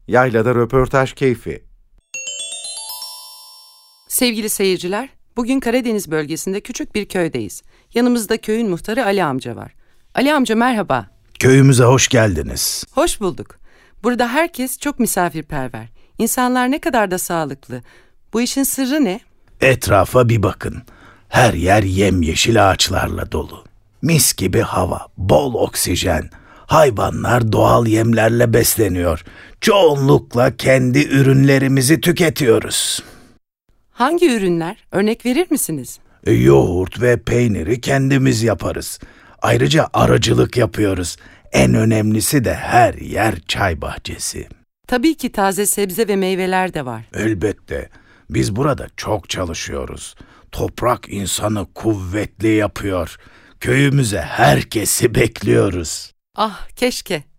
Yaylada röportaj keyfi. Sevgili seyirciler, bugün Karadeniz bölgesinde küçük bir köydeyiz. Yanımızda köyün muhtarı Ali amca var. Ali amca merhaba. Köyümüze hoş geldiniz. Hoş bulduk. Burada herkes çok misafirperver. İnsanlar ne kadar da sağlıklı. Bu işin sırrı ne? Etrafa bir bakın. Her yer yemyeşil ağaçlarla dolu. Mis gibi hava, bol oksijen. Hayvanlar doğal yemlerle besleniyor. Çoğunlukla kendi ürünlerimizi tüketiyoruz. Hangi ürünler? Örnek verir misiniz? Yoğurt ve peyniri kendimiz yaparız. Ayrıca arıcılık yapıyoruz. En önemlisi de her yer çay bahçesi. Tabii ki taze sebze ve meyveler de var. Elbette. Biz burada çok çalışıyoruz. Toprak insanı kuvvetli yapıyor. Köyümüze herkesi bekliyoruz. Ah keşke.